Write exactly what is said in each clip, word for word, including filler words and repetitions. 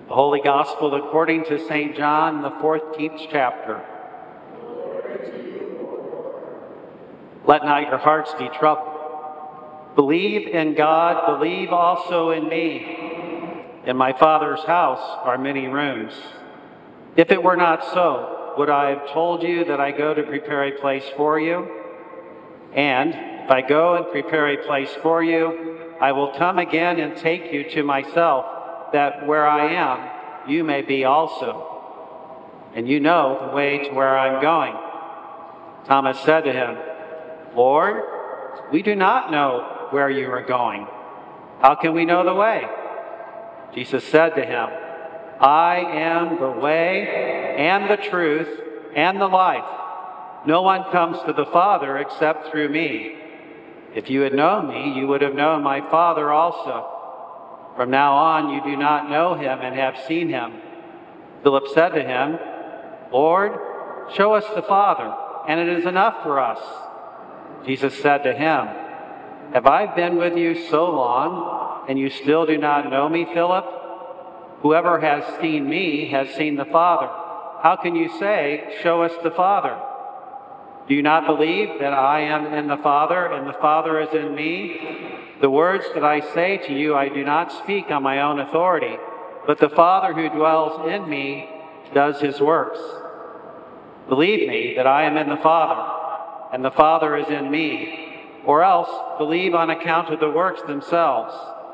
The Holy Gospel according to Saint John, the fourteenth chapter. Let not your hearts be troubled. Believe in God, believe also in me. In my Father's house are many rooms. If it were not so, would I have told you that I go to prepare a place for you? And if I go and prepare a place for you, I will come again and take you to myself, that where I am, you may be also. And you know the way to where I'm going. Thomas said to him, Lord, we do not know where you are going. How can we know the way? Jesus said to him, I am the way and the truth and the life. No one comes to the Father except through me. If you had known me, you would have known my Father also. From now on, you do not know him and have seen him. Philip said to him, Lord, show us the Father, and it is enough for us. Jesus said to him, Have I been with you so long, and you still do not know me, Philip? Whoever has seen me has seen the Father. How can you say, Show us the Father? Do you not believe that I am in the Father, and the Father is in me? The words that I say to you I do not speak on my own authority, but the Father who dwells in me does his works. Believe me that I am in the Father, and the Father is in me, or else believe on account of the works themselves.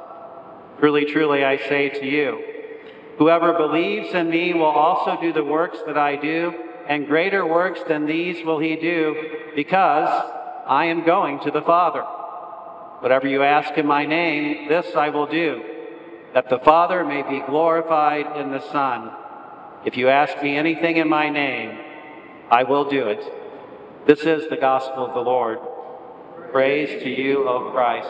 Truly, truly, I say to you, whoever believes in me will also do the works that I do, and greater works than these will he do, because I am going to the Father. Whatever you ask in my name, this I will do, that the Father may be glorified in the Son. If you ask me anything in my name, I will do it. This is the gospel of the Lord. Praise to you, O Christ.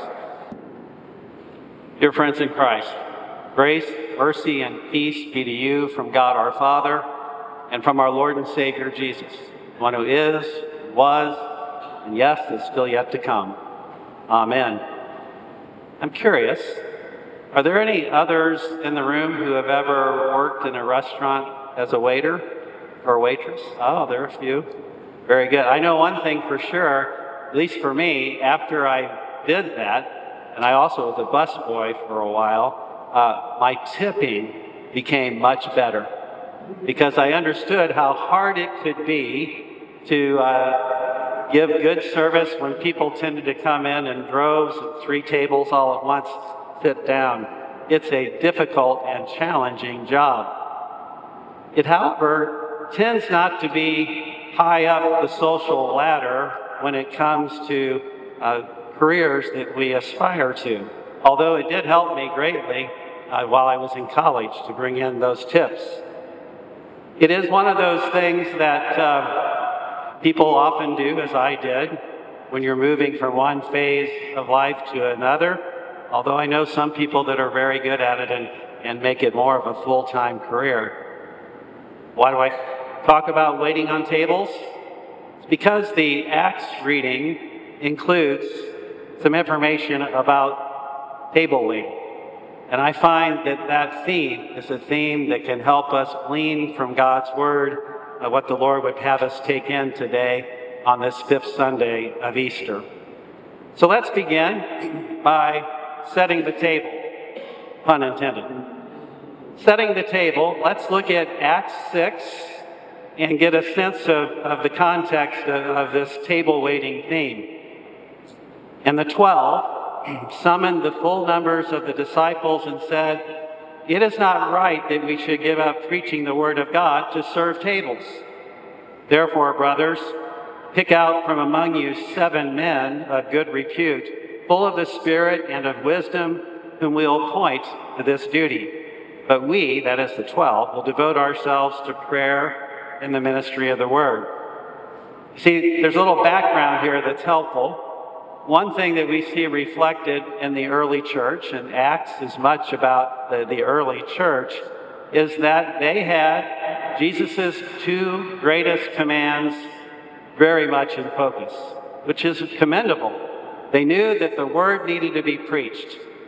Dear friends in Christ, grace, mercy, and peace be to you from God our Father and from our Lord and Savior Jesus, one who is, was, and yes, is still yet to come. Amen. I'm curious, are there any others in the room who have ever worked in a restaurant as a waiter or waitress? Oh, there are a few. Very good. I know one thing for sure, at least for me, after I did that, and I also was a busboy for a while, uh, my tipping became much better because I understood how hard it could be to uh, give good service when people tended to come in in droves and three tables all at once, sit down. It's a difficult and challenging job. It, however, tends not to be high up the social ladder when it comes to uh, careers that we aspire to. Although it did help me greatly uh, while I was in college to bring in those tips. It is one of those things that uh, people often do, as I did, when you're moving from one phase of life to another. Although I know some people that are very good at it and, and make it more of a full-time career. Why do I talk about waiting on tables? It's because the Acts reading includes some information about table waiting. And I find that that theme is a theme that can help us glean from God's Word uh, what the Lord would have us take in today on this fifth Sunday of Easter. So let's begin by setting the table, pun intended. Setting the table, let's look at Acts six, and get a sense of, of the context of, of this table waiting theme. And the twelve summoned the full numbers of the disciples and said, It is not right that we should give up preaching the word of God to serve tables. Therefore, brothers, pick out from among you seven men of good repute, full of the Spirit and of wisdom, whom we will appoint to this duty. But we, that is the twelve, will devote ourselves to prayer in the ministry of the word. See, there's a little background here that's helpful. One thing that we see reflected in the early church, and Acts is much about the, the early church, is that they had Jesus' two greatest commands very much in focus, which is commendable. They knew that the word needed to be preached.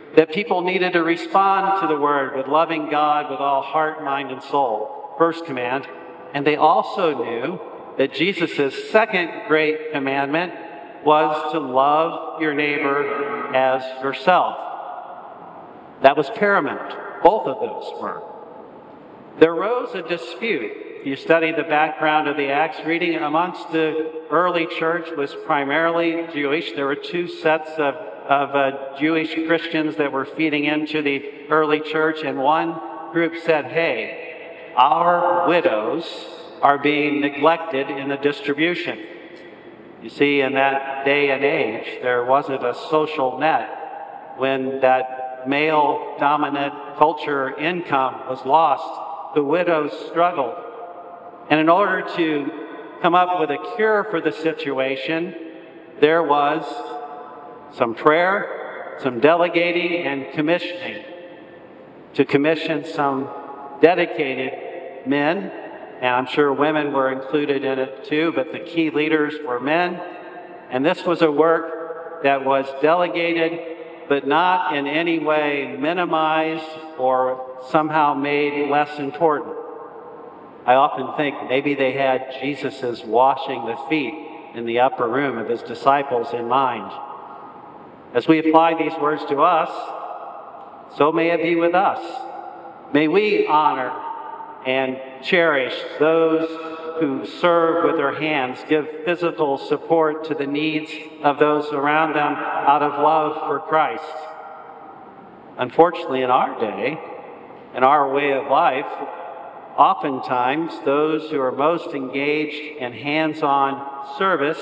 that people needed to respond to the word with loving God with all heart, mind, and soul. First command. And they also knew that Jesus' second great commandment was to love your neighbor as yourself. That was paramount. Both of those were. There arose a dispute. If you study the background of the Acts reading, amongst the early church was primarily Jewish. There were two sets of, of uh, Jewish Christians that were feeding into the early church, and one group said, hey, our widows are being neglected in the distribution. You see, in that day and age, there wasn't a social net. When that male-dominant culture income was lost, the widows struggled. And in order to come up with a cure for the situation, there was some prayer, some delegating, and commissioning to commission some dedicated men, and I'm sure women were included in it too, but the key leaders were men. And this was a work that was delegated, but not in any way minimized or somehow made less important. I often think maybe they had Jesus' washing the feet in the upper room of his disciples in mind. As we apply these words to us, so may it be with us. May we honor and cherish those who serve with their hands, give physical support to the needs of those around them out of love for Christ. Unfortunately, in our day, in our way of life, oftentimes those who are most engaged in hands-on service,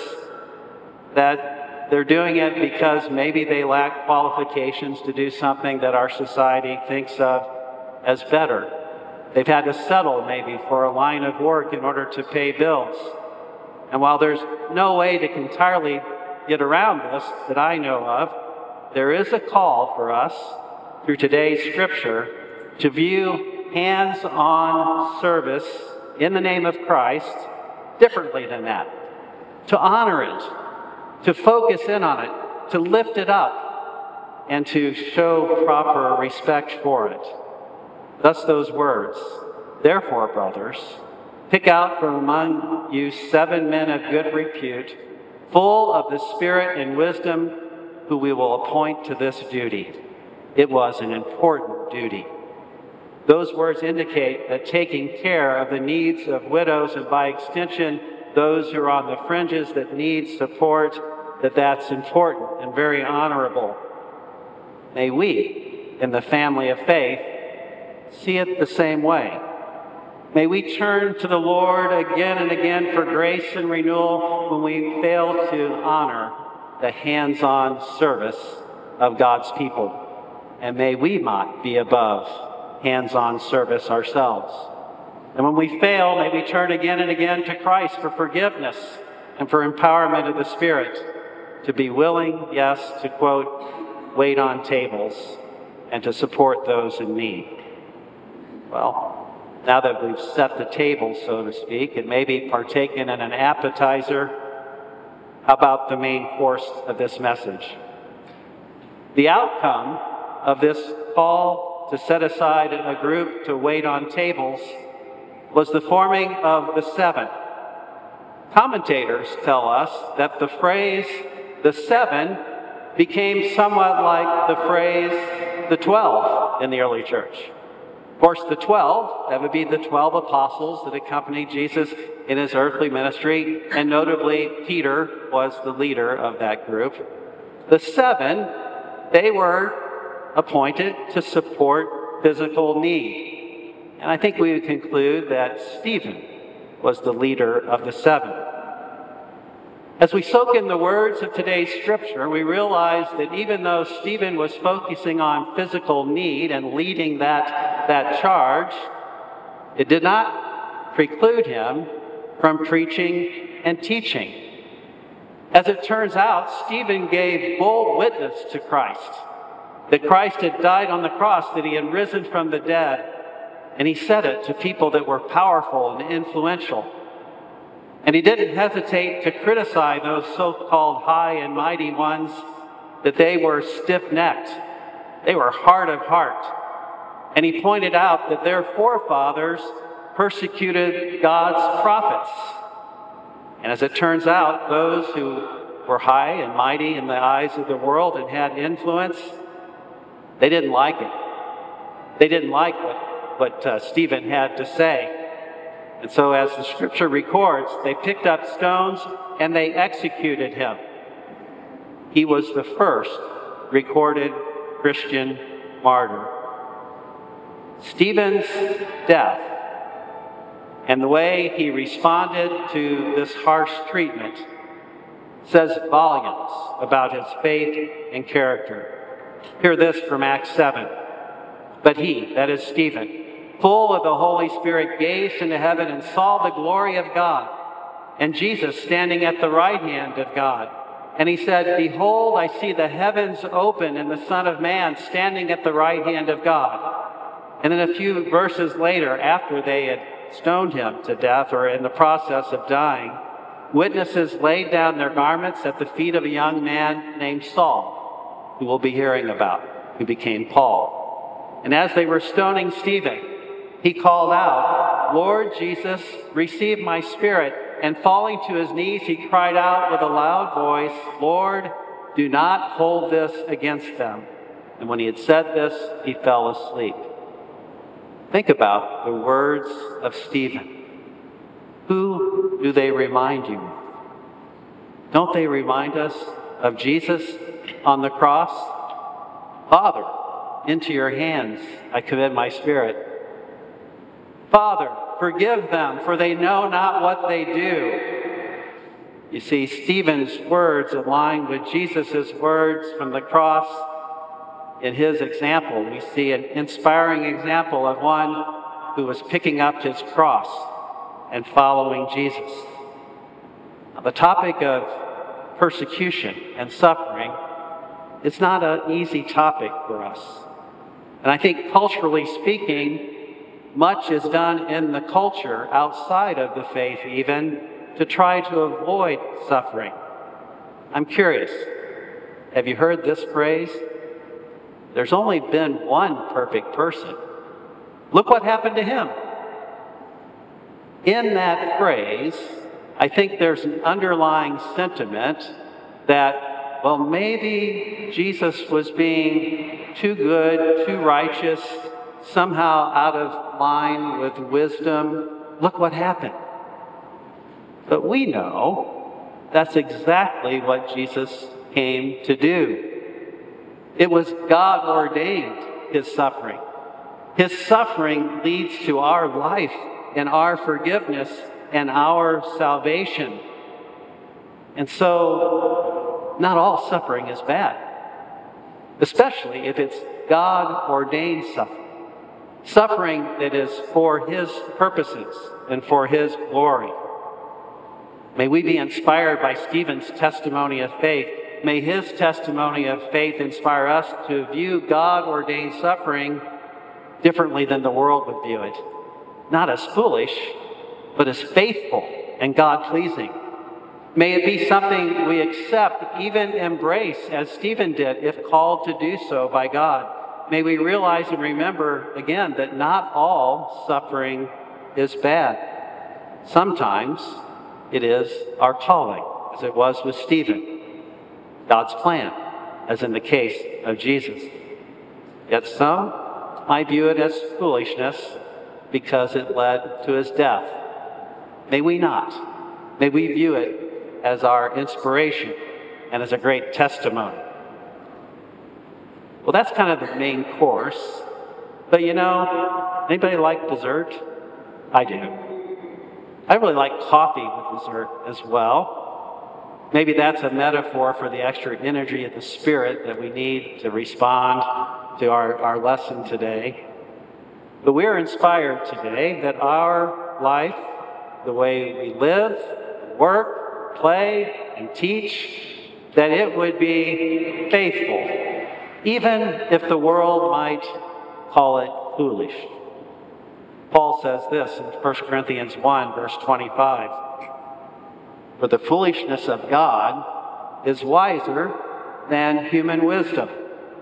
that they're doing it because maybe they lack qualifications to do something that our society thinks of as better. They've had to settle maybe for a line of work in order to pay bills. And while there's no way to entirely get around this that I know of, there is a call for us through today's scripture to view hands-on service in the name of Christ differently than that. To honor it, to focus in on it, to lift it up, and to show proper respect for it. Thus those words, therefore, brothers, pick out from among you seven men of good repute, full of the Spirit and wisdom, who we will appoint to this duty. It was an important duty. Those words indicate that taking care of the needs of widows, and by extension, those who are on the fringes that need support, that that's important and very honorable. May we, in the family of faith, see it the same way. May we turn to the Lord again and again for grace and renewal when we fail to honor the hands-on service of God's people. And may we not be above hands-on service ourselves. And when we fail, may we turn again and again to Christ for forgiveness and for empowerment of the Spirit to be willing, yes, to quote, wait on tables and to support those in need. Well, now that we've set the table, so to speak, and maybe partaken in an appetizer, how about the main course of this message? The outcome of this call to set aside a group to wait on tables was the forming of the seven. Commentators tell us that the phrase, the seven, became somewhat like the phrase, the twelve, in the early church. Of course, the twelve, that would be the twelve apostles that accompanied Jesus in his earthly ministry, and notably Peter was the leader of that group. The seven, they were appointed to support physical need. And I think we would conclude that Stephen was the leader of the seven. As we soak in the words of today's scripture, we realize that even though Stephen was focusing on physical need and leading that, that charge, it did not preclude him from preaching and teaching. As it turns out, Stephen gave bold witness to Christ, that Christ had died on the cross, that he had risen from the dead, and he said it to people that were powerful and influential. And he didn't hesitate to criticize those so-called high and mighty ones, that they were stiff-necked They were hard of heart. And he pointed out that their forefathers persecuted God's prophets. And as it turns out, those who were high and mighty in the eyes of the world and had influence, they didn't like it. They didn't like what, what uh, Stephen had to say. And so as the scripture records, they picked up stones and they executed him. He was the first recorded Christian martyr. Stephen's death and the way he responded to this harsh treatment says volumes about his faith and character. Hear this from Acts seven. But he, that is Stephen, full of the Holy Spirit, gazed into heaven and saw the glory of God, and Jesus standing at the right hand of God. And he said, Behold, I see the heavens open and the Son of Man standing at the right hand of God. And then a few verses later, after they had stoned him to death or in the process of dying, witnesses laid down their garments at the feet of a young man named Saul, who we'll be hearing about, who became Paul. And as they were stoning Stephen, he called out, Lord Jesus, receive my spirit. And falling to his knees, he cried out with a loud voice, Lord, do not hold this against them. And when he had said this, he fell asleep. Think about the words of Stephen. Who do they remind you of? Don't they remind us of Jesus on the cross? Father, into your hands I commit my spirit. Father, forgive them, for they know not what they do. You see, Stephen's words align with Jesus' words from the cross. In his example, we see an inspiring example of one who was picking up his cross and following Jesus. Now, the topic of persecution and suffering is not an easy topic for us. And I think culturally speaking, much is done in the culture outside of the faith even to try to avoid suffering. I'm curious, have you heard this phrase? There's only been one perfect person. Look what happened to him. In that phrase, I think there's an underlying sentiment that, well, maybe Jesus was being too good, too righteous, somehow out of line with wisdom. Look what happened. But we know that's exactly what Jesus came to do. It was God ordained, his suffering. His suffering leads to our life and our forgiveness and our salvation. And so, not all suffering is bad, especially if it's God ordained suffering. Suffering that is for his purposes and for his glory. May we be inspired by Stephen's testimony of faith. May his testimony of faith inspire us to view God-ordained suffering differently than the world would view it. Not as foolish, but as faithful and God-pleasing. May it be something we accept, even embrace, as Stephen did, if called to do so by God. May we realize and remember, again, that not all suffering is bad. Sometimes it is our calling, as it was with Stephen. God's plan, as in the case of Jesus. Yet some might view it as foolishness because it led to his death. May we not. May we view it as our inspiration and as a great testimony. Well, that's kind of the main course. But you know, anybody like dessert? I do. I really like coffee with dessert as well. Maybe that's a metaphor for the extra energy of the Spirit that we need to respond to our, our lesson today. But we're inspired today that our life, the way we live, work, play, and teach, that it would be faithful, even if the world might call it foolish. Paul says this in First Corinthians one, verse twenty-five. For the foolishness of God is wiser than human wisdom.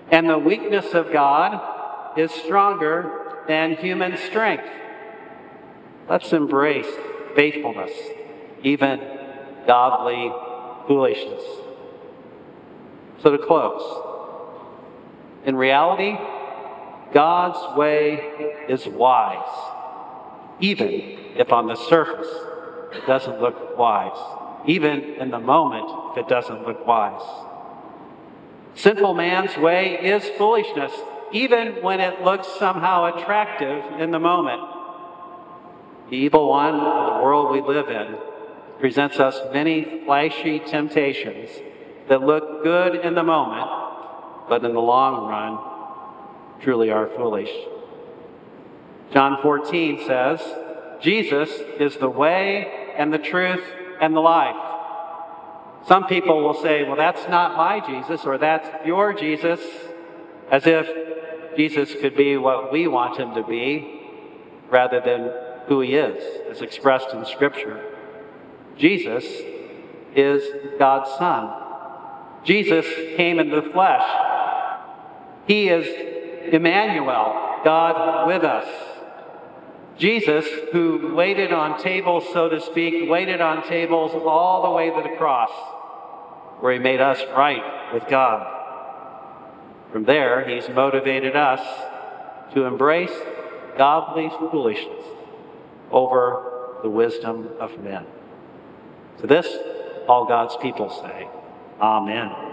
And the weakness of God is stronger than human strength. Let's embrace faithfulness, even godly foolishness. So to close, in reality, God's way is wise, even if on the surface it doesn't look wise, even in the moment if it doesn't look wise. Sinful man's way is foolishness, even when it looks somehow attractive in the moment. The evil one, the world we live in, presents us many flashy temptations that look good in the moment, but in the long run, truly are foolish. John fourteen says, Jesus is the way and the truth and the life. Some people will say, well, that's not my Jesus, or that's your Jesus, as if Jesus could be what we want him to be, rather than who he is, as expressed in Scripture. Jesus is God's Son. Jesus came in the flesh. He is Emmanuel, God with us. Jesus, who waited on tables, so to speak, waited on tables all the way to the cross, where he made us right with God. From there, he's motivated us to embrace godly foolishness over the wisdom of men. To this, all God's people say, Amen.